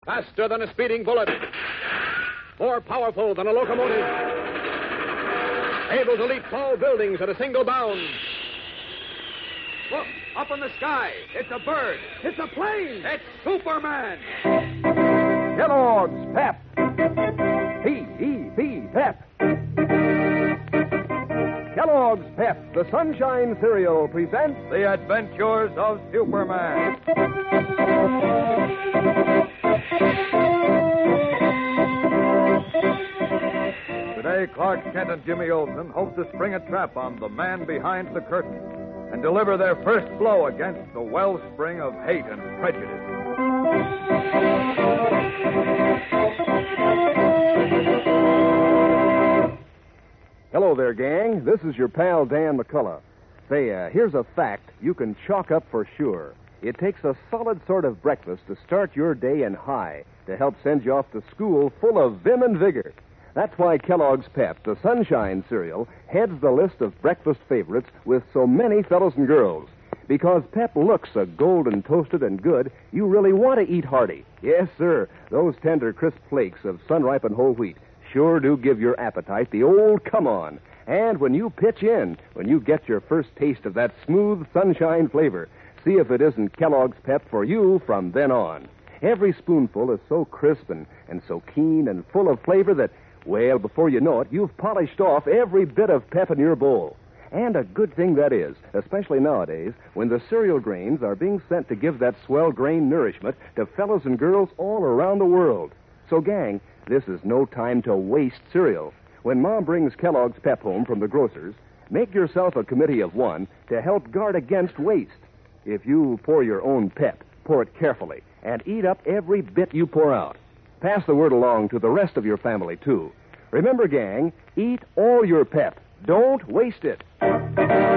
Faster than a speeding bullet. More powerful than a locomotive. Able to leap tall buildings at a single bound. Look, up in the sky. It's a bird. It's a plane. It's Superman. Kellogg's Pep. P-E-P, Pep. Kellogg's Pep, the Sunshine Cereal, presents The Adventures of Superman. Today, Clark Kent and Jimmy Olsen hope to spring a trap on the man behind the curtain and deliver their first blow against the wellspring of hate and prejudice. Hello there, gang. This is your pal, Dan McCullough. Say, here's a fact you can chalk up for sure. It takes a solid sort of breakfast to start your day in high, to help send you off to school full of vim and vigor. That's why Kellogg's Pep, the Sunshine Cereal, heads the list of breakfast favorites with so many fellows and girls. Because Pep looks so golden toasted and good, you really want to eat hearty. Yes, sir, those tender, crisp flakes of sun-ripened whole wheat sure do give your appetite the old come on. And when you pitch in, when you get your first taste of that smooth sunshine flavor, see if it isn't Kellogg's Pep for you from then on. Every spoonful is so crisp and so keen and full of flavor that, well, before you know it, you've polished off every bit of pep in your bowl. And a good thing that is, especially nowadays, when the cereal grains are being sent to give that swell grain nourishment to fellows and girls all around the world. So, gang, this is no time to waste cereal. When Mom brings Kellogg's Pep home from the grocer's, make yourself a committee of one to help guard against waste. If you pour your own pep, pour it carefully, and eat up every bit you pour out. Pass the word along to the rest of your family, too. Remember, gang, eat all your pep. Don't waste it. And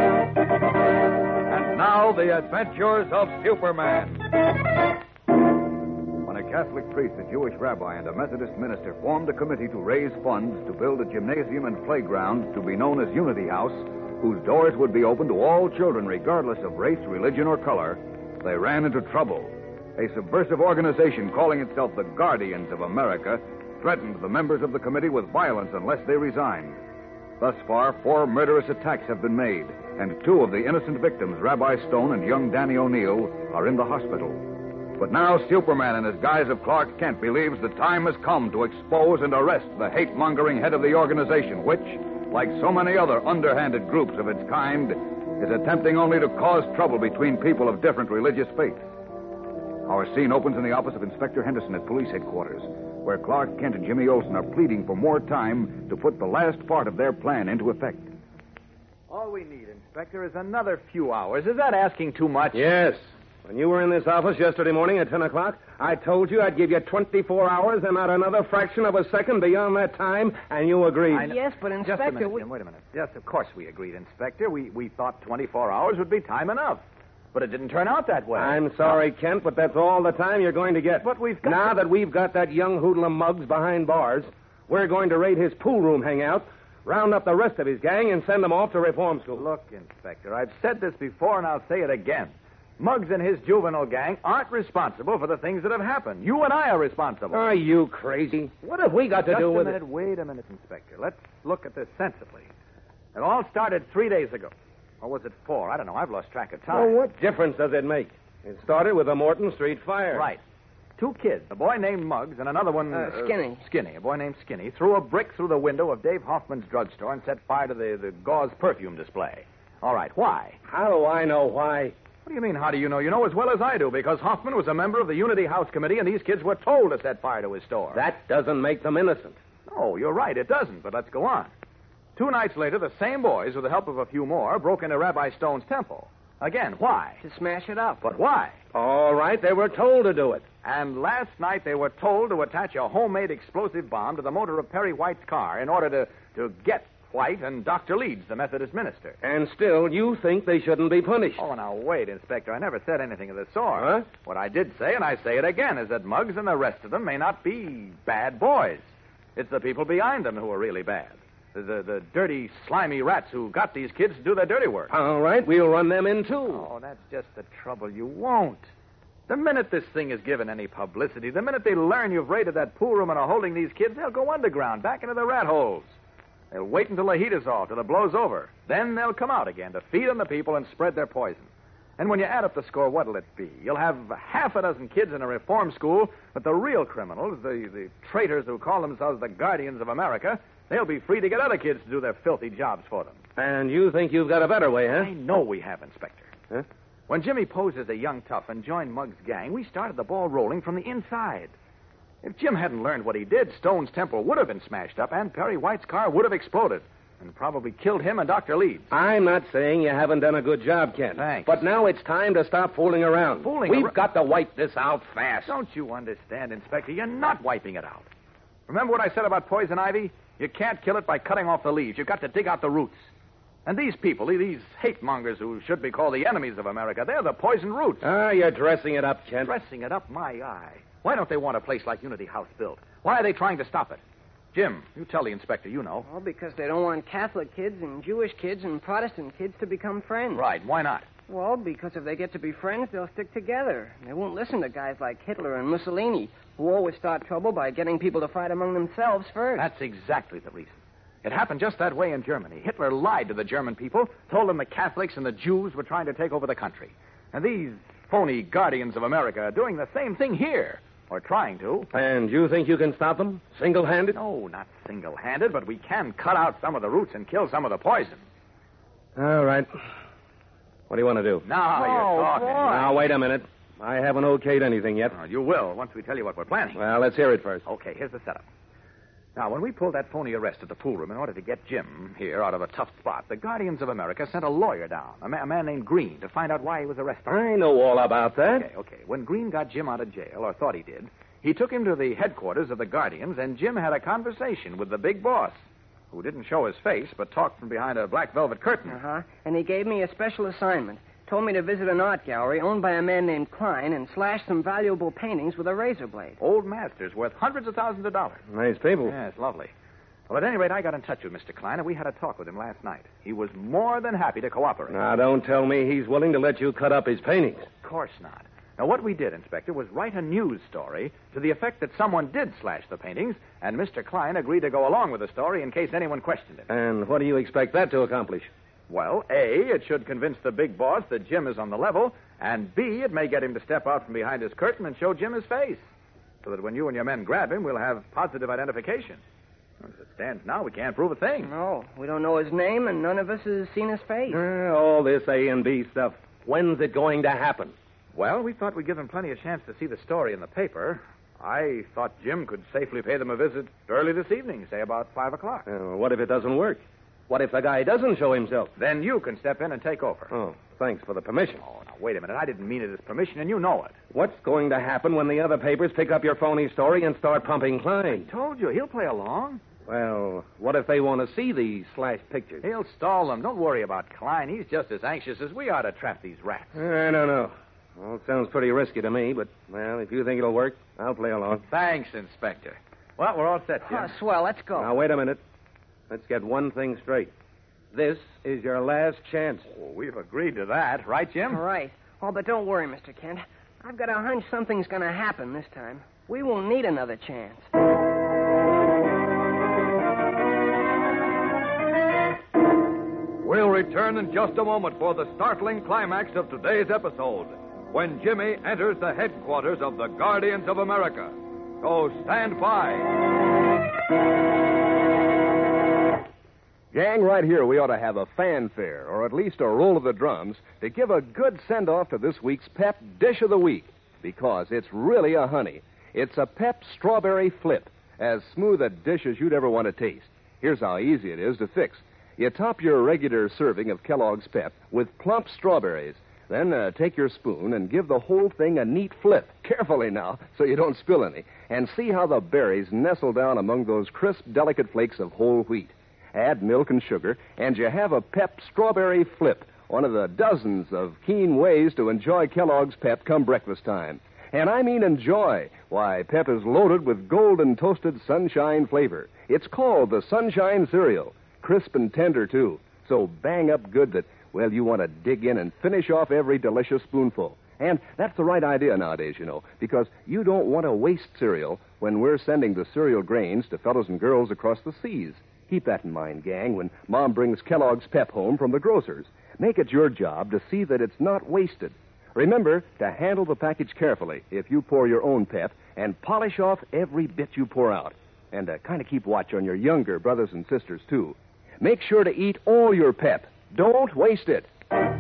now, The Adventures of Superman. When a Catholic priest, a Jewish rabbi, and a Methodist minister formed a committee to raise funds to build a gymnasium and playground to be known as Unity House, whose doors would be open to all children regardless of race, religion, or color, they ran into trouble. A subversive organization calling itself the Guardians of America threatened the members of the committee with violence unless they resigned. Thus far, 4 murderous attacks have been made, and 2 of the innocent victims, Rabbi Stone and young Danny O'Neill, are in the hospital. But now Superman, in his guise of Clark Kent, believes the time has come to expose and arrest the hate-mongering head of the organization, which, like so many other underhanded groups of its kind, is attempting only to cause trouble between people of different religious faiths. Our scene opens in the office of Inspector Henderson at police headquarters, where Clark Kent and Jimmy Olsen are pleading for more time to put the last part of their plan into effect. All we need, Inspector, is another few hours. Is that asking too much? Yes. When you were in this office yesterday morning at 10 o'clock, I told you I'd give you 24 hours and not another fraction of a second beyond that time, and you agreed. Yes, but Inspector... Just a minute, Jim, wait a minute. Yes, of course we agreed, Inspector. We thought 24 hours would be time enough. But it didn't turn out that way. I'm sorry, Kent, but that's all the time you're going to get. But we've got... Now that we've got that young hoodlum Muggs behind bars, we're going to raid his pool room hangout, round up the rest of his gang, and send them off to reform school. Look, Inspector, I've said this before, and I'll say it again. Muggs and his juvenile gang aren't responsible for the things that have happened. You and I are responsible. Are you crazy? What have we got to do with it? Wait a minute, Inspector. Let's look at this sensibly. It all started 3 days ago. Or was it 4? I don't know. I've lost track of time. Well, what difference does it make? It started with the Morton Street fire. Right. 2 kids, a boy named Muggs and another one... Skinny. Skinny, a boy named Skinny, threw a brick through the window of Dave Hoffman's drugstore and set fire to the gauze perfume display. All right, why? How do I know why? What do you mean, how do you know? You know as well as I do, because Hoffman was a member of the Unity House Committee, and these kids were told to set fire to his store. That doesn't make them innocent. No, you're right, it doesn't, but let's go on. 2 nights later, the same boys, with the help of a few more, broke into Rabbi Stone's temple. Again, why? To smash it up. But why? All right, they were told to do it. And last night they were told to attach a homemade explosive bomb to the motor of Perry White's car in order to get White and Dr. Leeds, the Methodist minister. And still, you think they shouldn't be punished. Oh, now, wait, Inspector. I never said anything of the sort. Huh? What I did say, and I say it again, is that Muggs and the rest of them may not be bad boys. It's the people behind them who are really bad. The dirty, slimy rats who got these kids to do their dirty work. All right, we'll run them in, too. Oh, that's just the trouble. You won't. The minute this thing is given any publicity, the minute they learn you've raided that pool room and are holding these kids, they'll go underground, back into the rat holes. They'll wait until the heat is off, till it blows over. Then they'll come out again to feed on the people and spread their poison. And when you add up the score, what'll it be? You'll have half a dozen kids in a reform school, but the real criminals, the traitors who call themselves the Guardians of America, they'll be free to get other kids to do their filthy jobs for them. And you think you've got a better way, huh? I know we have, Inspector. Huh? When Jimmy posed as a young tough and joined Muggs' gang, we started the ball rolling from the inside. If Jim hadn't learned what he did, Stone's temple would have been smashed up, and Perry White's car would have exploded, and probably killed him and Dr. Leeds. I'm not saying you haven't done a good job, Kent. Thanks. But now it's time to stop fooling around. We've got to wipe this out fast. Don't you understand, Inspector? You're not wiping it out. Remember what I said about poison ivy? You can't kill it by cutting off the leaves. You've got to dig out the roots. And these people, these hate mongers who should be called the enemies of America, they're the poison roots. Ah, you're dressing it up, Kent. Dressing it up, my eye. Why don't they want a place like Unity House built? Why are they trying to stop it? Jim, you tell the inspector, you know. Well, because they don't want Catholic kids and Jewish kids and Protestant kids to become friends. Right. Why not? Well, because if they get to be friends, they'll stick together. They won't listen to guys like Hitler and Mussolini, who always start trouble by getting people to fight among themselves first. That's exactly the reason. It happened just that way in Germany. Hitler lied to the German people, told them the Catholics and the Jews were trying to take over the country. And these phony Guardians of America are doing the same thing here. Or trying to. And you think you can stop them? Single-handed? No, not single-handed, but we can cut out some of the roots and kill some of the poison. All right. What do you want to do? Now you're talking. boy. Now, wait a minute. I haven't okayed anything yet. Oh, you will, once we tell you what we're planning. Well, let's hear it first. Okay, here's the setup. Now, when we pulled that phony arrest at the pool room in order to get Jim here out of a tough spot, the Guardians of America sent a lawyer down, a man named Green, to find out why he was arrested. I know all about that. Okay. When Green got Jim out of jail, or thought he did, he took him to the headquarters of the Guardians, and Jim had a conversation with the big boss, who didn't show his face, but talked from behind a black velvet curtain. Uh-huh. And he gave me a special assignment. Told me to visit an art gallery owned by a man named Klein and slash some valuable paintings with a razor blade. Old masters worth hundreds of thousands of dollars. Nice people. Yes, lovely. Well, at any rate, I got in touch with Mr. Klein, and we had a talk with him last night. He was more than happy to cooperate. Now, don't tell me he's willing to let you cut up his paintings. Of course not. Now, what we did, Inspector, was write a news story to the effect that someone did slash the paintings, and Mr. Klein agreed to go along with the story in case anyone questioned it. And what do you expect that to accomplish? Well, A, it should convince the big boss that Jim is on the level, and B, it may get him to step out from behind his curtain and show Jim his face, so that when you and your men grab him, we'll have positive identification. As it stands now, we can't prove a thing. No, we don't know his name, and none of us has seen his face. All this A and B stuff. When's it going to happen? Well, we thought we'd give them plenty of chance to see the story in the paper. I thought Jim could safely pay them a visit early this evening, say about 5 o'clock. What if it doesn't work? What if the guy doesn't show himself? Then you can step in and take over. Oh, thanks for the permission. Oh, now, wait a minute. I didn't mean it as permission, and you know it. What's going to happen when the other papers pick up your phony story and start pumping Klein? Told you, he'll play along. Well, what if they want to see these slashed pictures? He'll stall them. Don't worry about Klein. He's just as anxious as we are to trap these rats. I don't know. Well, it sounds pretty risky to me, but, well, if you think it'll work, I'll play along. Thanks, Inspector. Well, we're all set, Jim. Oh, swell, let's go. Now, wait a minute. Let's get one thing straight. This is your last chance. Oh, we've agreed to that, right, Jim? All right. Oh, but don't worry, Mr. Kent. I've got a hunch something's going to happen this time. We won't need another chance. We'll return in just a moment for the startling climax of today's episode, when Jimmy enters the headquarters of the Guardians of America. So stand by. Gang, right here we ought to have a fanfare, or at least a roll of the drums, to give a good send-off to this week's Pep Dish of the Week, because it's really a honey. It's a Pep Strawberry Flip, as smooth a dish as you'd ever want to taste. Here's how easy it is to fix. You top your regular serving of Kellogg's Pep with plump strawberries. Then take your spoon and give the whole thing a neat flip. Carefully now, so you don't spill any. And see how the berries nestle down among those crisp, delicate flakes of whole wheat. Add milk and sugar, and you have a Pep Strawberry Flip, one of the dozens of keen ways to enjoy Kellogg's Pep come breakfast time. And I mean enjoy. Why, Pep is loaded with golden toasted sunshine flavor. It's called the Sunshine Cereal. Crisp and tender, too. So bang up good that, well, you want to dig in and finish off every delicious spoonful. And that's the right idea nowadays, you know, because you don't want to waste cereal when we're sending the cereal grains to fellows and girls across the seas. Keep that in mind, gang, when Mom brings Kellogg's Pep home from the grocer's. Make it your job to see that it's not wasted. Remember to handle the package carefully if you pour your own Pep, and polish off every bit you pour out. And kind of keep watch on your younger brothers and sisters, too. Make sure to eat all your Pep. Don't waste it.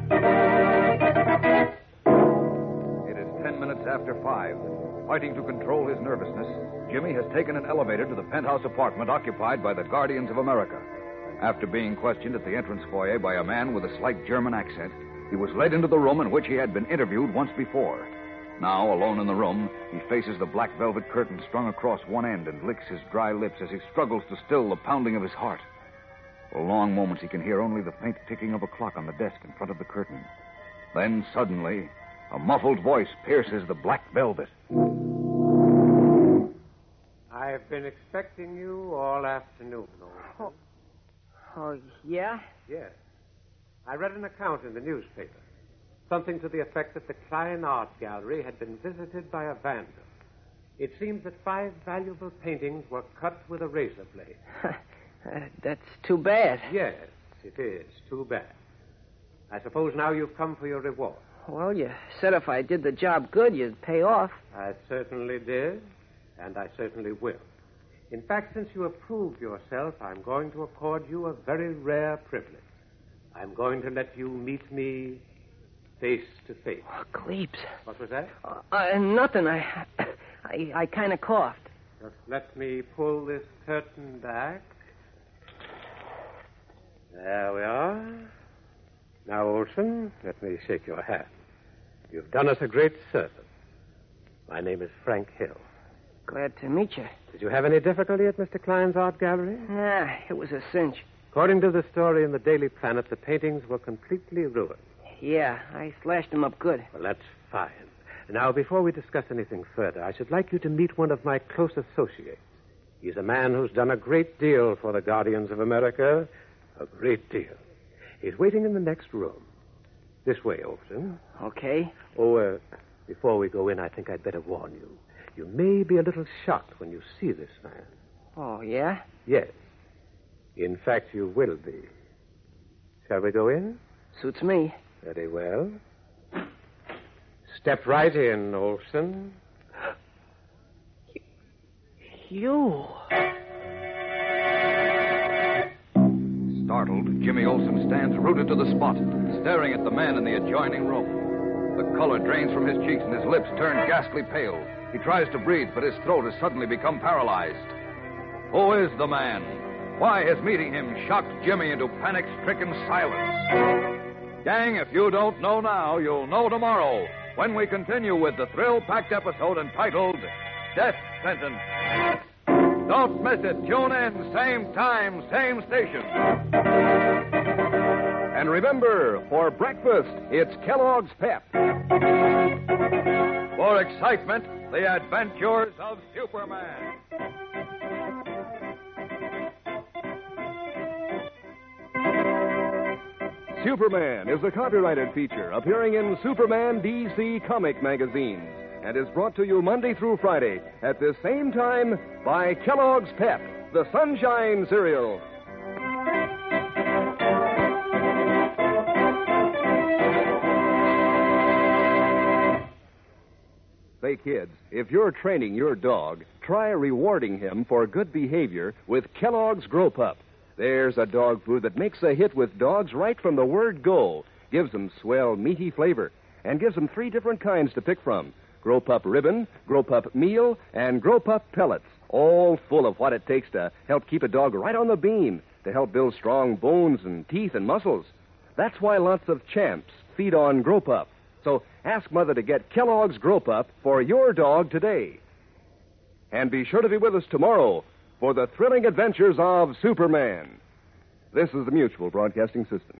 It is 10 minutes after 5. Fighting to control his nervousness, Jimmy has taken an elevator to the penthouse apartment occupied by the Guardians of America. After being questioned at the entrance foyer by a man with a slight German accent, he was led into the room in which he had been interviewed once before. Now, alone in the room, he faces the black velvet curtain strung across one end and licks his dry lips as he struggles to still the pounding of his heart. For long moments, he can hear only the faint ticking of a clock on the desk in front of the curtain. Then, suddenly, a muffled voice pierces the black velvet. I've been expecting you all afternoon, Olson. Oh, yeah? Yes. I read an account in the newspaper. Something to the effect that the Klein Art Gallery had been visited by a vandal. It seems that 5 valuable paintings were cut with a razor blade. That's too bad. Yes, it is too bad. I suppose now you've come for your reward. Well, you said if I did the job good, you'd pay off. I certainly did, and I certainly will. In fact, since you approved yourself, I'm going to accord you a very rare privilege. I'm going to let you meet me face to face. Oh, Cleeps. What was that? Nothing. I kind of coughed. Just let me pull this curtain back. There we are. Now, Olson, let me shake your hand. You've done us a great service. My name is Frank Hill. Glad to meet you. Did you have any difficulty at Mr. Klein's art gallery? It was a cinch. According to the story in the Daily Planet, the paintings were completely ruined. Yeah, I slashed them up good. Well, that's fine. Now, before we discuss anything further, I should like you to meet one of my close associates. He's a man who's done a great deal for the Guardians of America. A great deal. He's waiting in the next room. This way, Olson. Okay. Before we go in, I think I'd better warn you. You may be a little shocked when you see this man. Oh, yeah? Yes. In fact, you will be. Shall we go in? Suits me. Very well. Step right in, Olson. You. Startled, Jimmy Olsen stands rooted to the spot, staring at the man in the adjoining room. The color drains from his cheeks and his lips turn ghastly pale. He tries to breathe, but his throat has suddenly become paralyzed. Who is the man? Why has meeting him shocked Jimmy into panic-stricken silence? Gang, if you don't know now, you'll know tomorrow when we continue with the thrill-packed episode entitled Death Sentence. Don't miss it. Tune in, same time, same station. And remember, for breakfast, it's Kellogg's Pep. For excitement, the adventures of Superman. Superman is a copyrighted feature appearing in Superman DC comic magazines and is brought to you Monday through Friday at this same time by Kellogg's Pep, the Sunshine Cereal. Say, kids, if you're training your dog, try rewarding him for good behavior with Kellogg's Grow Pup. There's a dog food that makes a hit with dogs right from the word go. Gives them swell, meaty flavor, and gives them 3 different kinds to pick from. Grow Pup Ribbon, Grow Pup Meal, and Grow Pup Pellets. All full of what it takes to help keep a dog right on the beam, to help build strong bones and teeth and muscles. That's why lots of champs feed on Grow Pup. So ask Mother to get Kellogg's Grow Pup for your dog today. And be sure to be with us tomorrow for the thrilling adventures of Superman. This is the Mutual Broadcasting System.